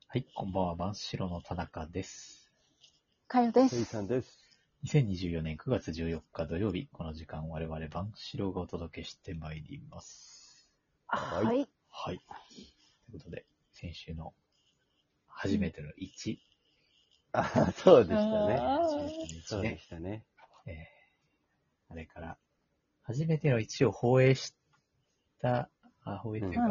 はい、こんばんは、万代の田中です。 かよでせいす。 さんです。 2024年9月14日土曜日、この時間我々万代がお届けしてまいります。 はいはい。 はい。ということで、先週の初めての1、 あ、そうでしたね。 初めての1 そうでね、 したね。 あれから、初めての1を放映した、放映というか、 うん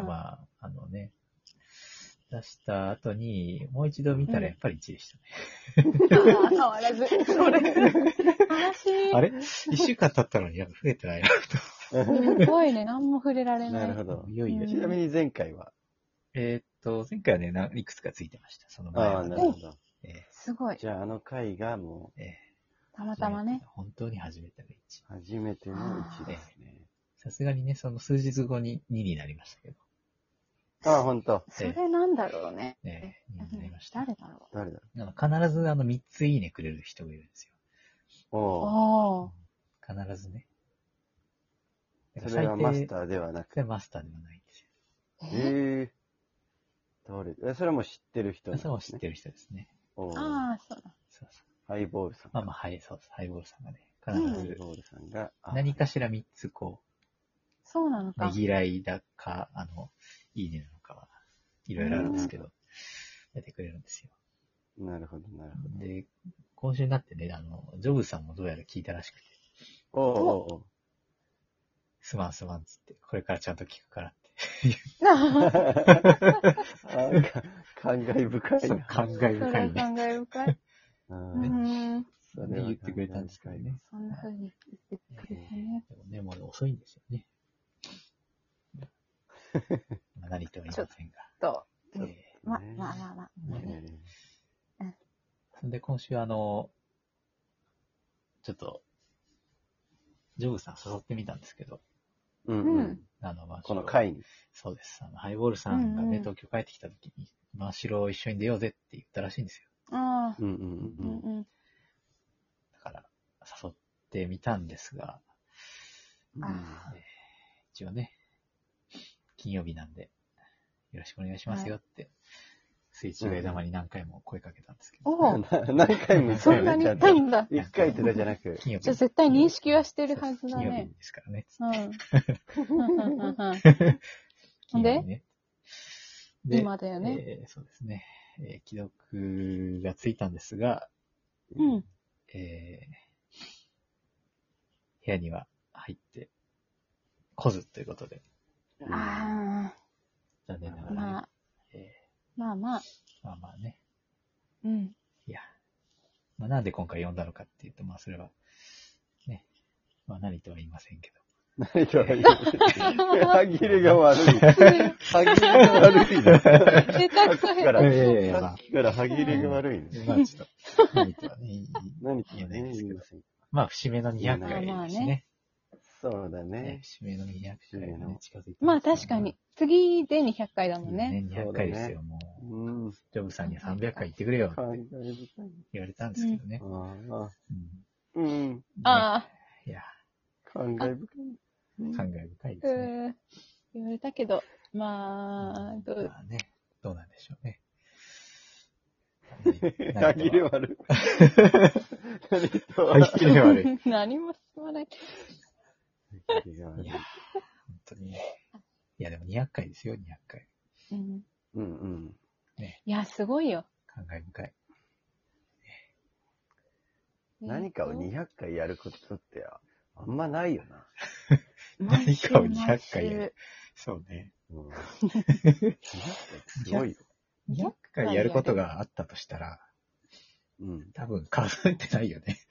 出した後に、もう一度見たらやっぱり1でしたね。 変わらず。それ。悲しい。 あれ ?1 週間経ったのになんか増えてないなすごいね。何も触れられない。 なるほどと。。いよいようんちなみに前回は前回はね、いくつかついてました。その前ああ、 はね。 なるほど。 すごい。 じゃあ、あの回がもう、 たまたまね。 本当に初めての1。 初めての1ですね。 さすがにね、その数日後に2になりましたけど。 ああ、ほんと。 それなんだろうね。 2になりました。 誰だろ誰だ必ず3ついいねくれる人がいるんですう。 おお。 おー。 よ。必ずね。 それはマスー。 ターではなく。 でマスターではないんですよ。 ええそれも知ってる人なんですね。 それも知ってる人ですね。 おーああ、そうだ。 そうそう。 ハイボールさん。 はい、そうです。ハイボールさんがね、 ハ必ずイボールさんが、 何かしら3つそうなのねか。 ぎらいだか、いいねなのかは、いろいろあるんですけど、やってくれるんですよ。 なるほど、なるほど。 で、今週になってね、ジョブさんもどうやら聞いたらしくて、 おおおすまんっつって、これからちゃんと聞くからって。 感慨深いな。 感慨それ深いね。 感慨深い。 ううんん。 それは言ってくれたんですけどね。 そんな風に言ってくれてね。 でもね、もう遅いんですよね。何とは言いませんが。 と。 ちょっとまあねまあまあまあ。 そんで今週ちょっと、ジョブさん誘ってみたんですけど、 うんううんん。 この回に。 そうです。ハイボールさんがね、 うんうん東京帰ってきた時に、真っ白一緒に出ようぜって言ったらしいんですよ。 ああ。 うんうんううんん。 うん。 だから、誘ってみたんですが、 あ一応ね、金曜日なんで、よろしくお願いしますよって、水中枝玉に何回も声かけたんですけど、 おお。 何回も言ったよね、 そんなに言ちゃんと。 ったんだ。 一回言ってたじゃなく。 金曜日じゃあ絶対認識はしてるはずだ金曜日ね。 ですからね。 うん。 金曜日ね。で、 今だよね。 そうですね。既読がついたんですが、 うん。 部屋には入って来ずということで、 ああ、 残念ながらね。 まあ、まあまあ。 まあまあね。 うん。 いや、まあなんで今回呼んだのかっていうと、まあそれは、ね、まあ何とは言いませんけど。 何とは言う。歯切れが悪い。歯切れが悪いな。 下手くそ下から手くいやいやいやさっきから歯切れが悪いね。 まあちょっと、何とはね、 何とは言えないね、 ですけど言いま。せん。 まあ節目の200回まあまあですしね。 そうだね。 節目の200回がね、近づいてそ。まあます確かに。次で200回だもんね。 ね、200回ですよ、もう。 うん。 ジョブさんには300回言ってくれよって感慨深い。 言われたんですけどね。 ああ。 うんうん。 あいや、 感慨深い。 感慨深いあ、 ですね。 言われたけど、まあ、 まあね、どうなんでしょうね。 歯切れ悪い。何とは歯切れ悪い。 何も進まない。 歯切れが悪いいや、本当にね。いや、でも200回ですよ、200回。 うん。 うんうん。 いや、すごいよ。 感慨深い。 何かを200回やることってあんまないよな。 何かを200回やる。そうね。 うん、200回すごいよ。 200回やることがあったとしたら、 うん。 多分数えてないよね。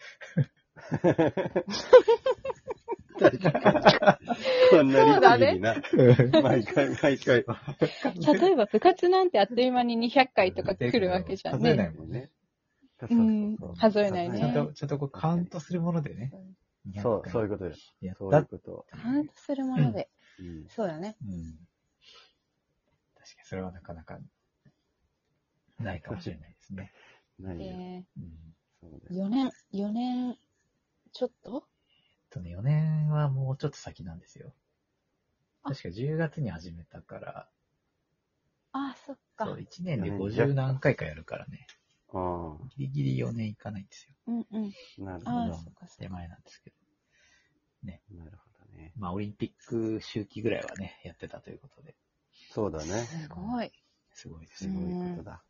こんな律儀にな。毎回。 例えば部活なんてあっという間に200回とか来るわけじゃん数えないね。 もんね。 うん。数えないね。 ちゃんとこうカウントするものでね。 そういうことよ。 やっそういたうこと。 カウントするもので。 うん。 そうだね。 うん。確かにそれはなかなかないかもしれないですね。 ないよ。 うん。 そうです。 4年、ちょっと 4年はもうちょっと先なんですよ。 あ確か10月に始めたから、 あ、そっか。 そう、1年で50何回かやるからね。 あギリギリ4年いかないんですよ。 うんうん。 あ、なるほああ、 ど。 そっかそっか。 手前なんですけど。 なるほどね。 まあ、オリンピック周期ぐらいはね、やってたということで。 そうだね。 すごい。 すごいですすよ。 ごいことだ。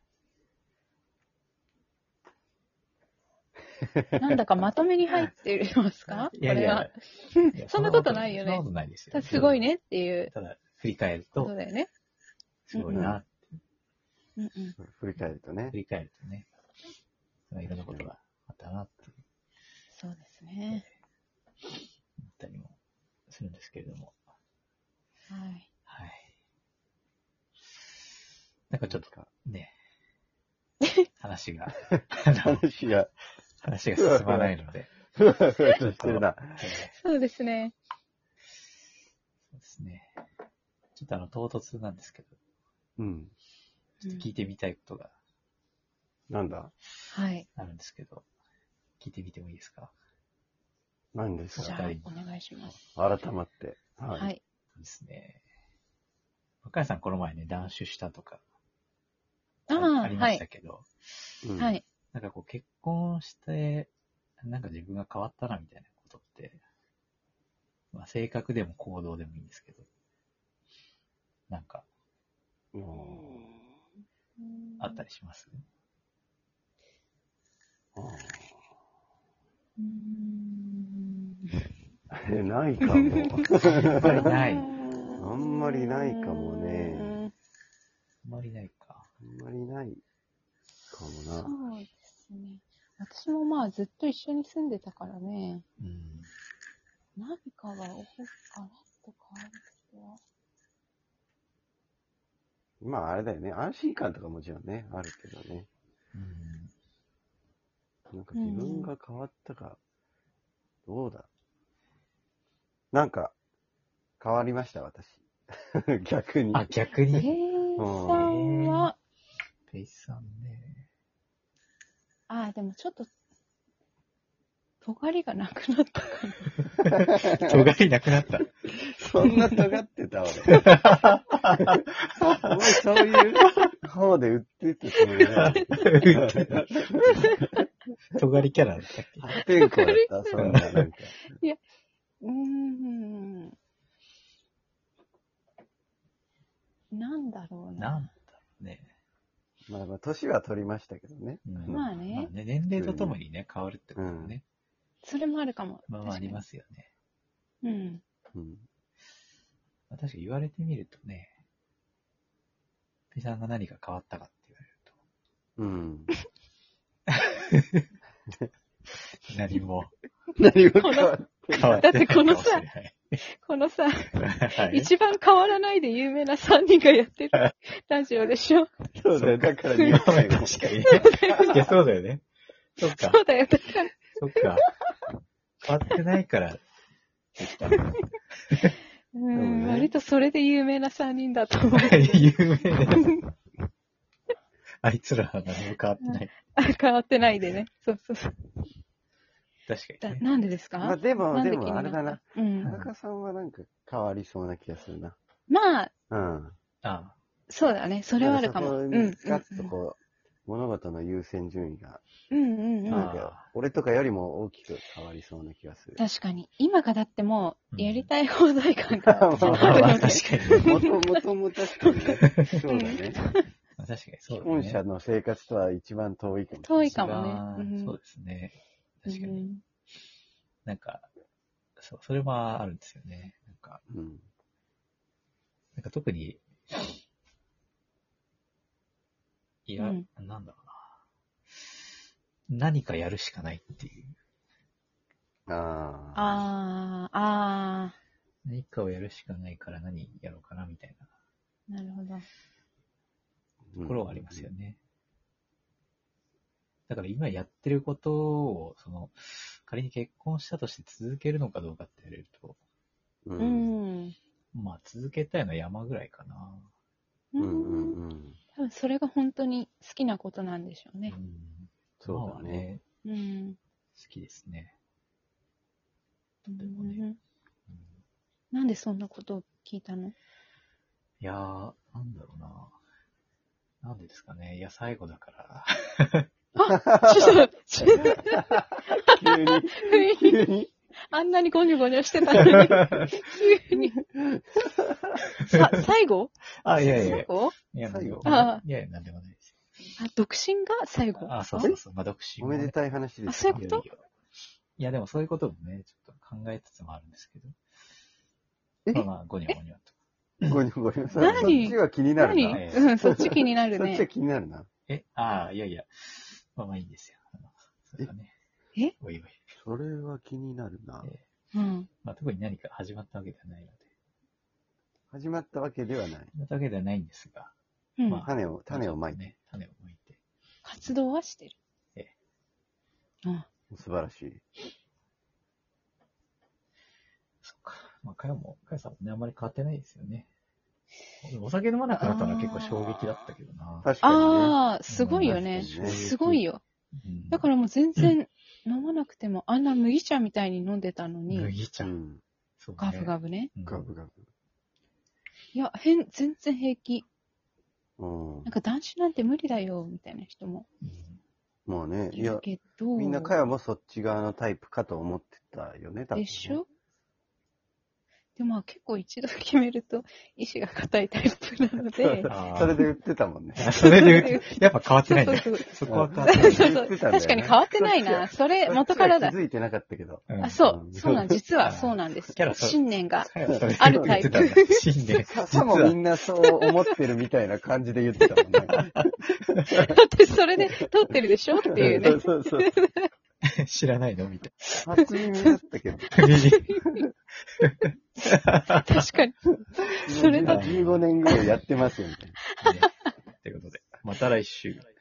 なんだかまとめに入ってますかいやいやこれは。 いやそんなことないよねそんなことないですよ。 すごいねっていうただ、振り返ると、 ことだよね。 すごいな、 うんうん。 振り返るとね振。り返るとね、いろんなことがあったなってそうですね。 思ったりもするんですけれども。 はい。 はい。なんかちょっとね、話が進まないので。 ふわふわとしてるな。 そうですね。 そうですね。ちょっと唐突なんですけど、 うん。 ちょっと聞いてみたいことがなんだはい。 あるんですけど、聞いてみてもいいですか？ 何ですかじゃあ、お願いします。 改まって。 はい。 そうですね。若林さんこの前ね、断酒したとかああ、 ありまはい。 したけど、 うんはい。 なんかこう結婚して、なんか自分が変わったなみたいなことって、まあ性格でも行動でもいいんですけど、なんかあったりします？ ないかも。 やっぱりない。 あんまりないかもね。 あんまりないか。 あんまりないかもな。 そうですね。私もまあずっと一緒に住んでたからね、 うん。 何かが起こるかなって変わることは。 まああれだよね。安心感とかもちろんね、あるけどね。 うん。 なんか自分が変わったか、どうだ。なんか、変わりました、私。逆に。 あ、逆にペイさんは、 ペイさんね。 ああ、でもちょっと、尖りがなくなったかな。 尖りなくなった。 そんな尖ってた、俺。お前そういう方で売ってたつもりだよ。 尖りキャラだったっけ？ 破天荒だった、そんな、なんか。 なんだろうな。 なんだろうね。 まあ、年は取りましたけどね。 うんまあね年齢とともにね、変わるってこともね。 それもあるかも。 まあありますよね。 うん。 うん。 まあ確かに言われてみるとね、ペイさんが何か変わったかって言われると。 うん。 何も何も変わって変わってないだってこのさかもしれないこのさ、 はい一番変わらないで有名な3人がやってるラジオでしょ。 そうだよ。だから確かにね。いや、そうだよね。そっか。 そうだよ。だからそっか。変わってないから、言ったの。 ね割とそれで有名な3人だと思う。 有名です。あいつらは何も変わってない。 変わってないでね。そうそうそう。 確かにね。 なんでですか？ まあでも、 なんでも気にったあれだな。 うん田。中さんはなんか変わりそうな気がするな。 まあ、 うん。 あそうだね。それはあるかも。 そこうん。 にガッとこう、物事の優先順位が、 うんうんうん。 なんか、俺とかよりも大きく変わりそうな気がする。 確かに。今がだってもうんう、やりたい放題感があ。まあまあ、確かにね。 もとも確かにね。そうだね。 まあ確かにそうだ本ね。 社の生活とは一番遠いかもしれない。 遠いかもね。 一番そうですね。確かに。 うんなんか、そう、それはあるんですよね。 うん。 なんか特に、いや、 うんなんだろうな。何かやるしかないっていう。 あ何かをやるしかないから何やろうかなみたいななるほど。 あ。 ところはありますよね。だから今やってることを、仮に結婚したとして続けるのかどうかって言われると、 う。 うんん。 まあ続けたいのは山ぐらいかな。 うんうんうん。 多分それが本当に好きなことなんでしょうね。 そうだ今はね。 うん。 好きですね。 なんでそんなことを聞いたの？ いやー、なんだろうな。 なんでですかね。いや、最後だから。 ちょっと、 急に。 あんなにゴニョゴニョしてたのに、急に。最後あ、いやいやいや。 最後いや、なんでもあいやいや、なんでもないですあ、独身が最後よ。あ、そうそうそう。まあ、独身もねおめでたい話です。 あそういうこといや、でもそういうこともね、ちょっと考えつつもあるんですけど。 えまあまあ、ゴニョゴニョと。 ごにょごにょ。そ何っちは気になる何な。 うん、そっち気になるそっちはね。 気になるな。 いやいや。まあまあいいんですよ。それはね。 えおいおい。 それは気になるな。 うん。 まあ特に何か始まったわけではないので。 始まったわけではない。 始まったわけではないんですが。 うん。 まあ種をまいて。 ね。種をまいて。 活動はしてる。 ええうん。 素晴らしい。 そっか。まあ、かやさんもね、あんまり変わってないですよね。お酒飲まなくなったのは結構衝撃だったけどな。 確かにね。 ああ、すごいよね。 確かにねすごいよ。 うんだからもう全然飲まなくても、あんな麦茶みたいに飲んでたのに、 麦茶。 うん。 そうねガブガブね。 うんガブガブ。 いや、全然平気。 うんなん。か男子なんて無理だよ、みたいな人もうんまあね、 いるけど、 みんなかやもそっち側のタイプかと思ってたよね、多分ね。 でしょでもまあ結構一度決めると意志が固いタイプなので、 あーそれで言ってたもんね。 それで言うと、やっぱ変わってないんだよ。 そうそこは変わってない。 そう言ってたんだよね確かに変わってないな。それ元からだ気。づいてなかったけど。 うんあ、そうう。んそうなん、実はそうなんですキャラ。そう信念がそれあるタイプ言ってたんだ信念。 さもみんなそう思ってるみたいな感じで言ってたもんね。 私それで撮ってるでしょっていうね。 そうそう。 知らないのみたい初耳だったけど。 な。 確かに。それだ 15年ぐらいやってますよ、みたいな。 ということで、また来週。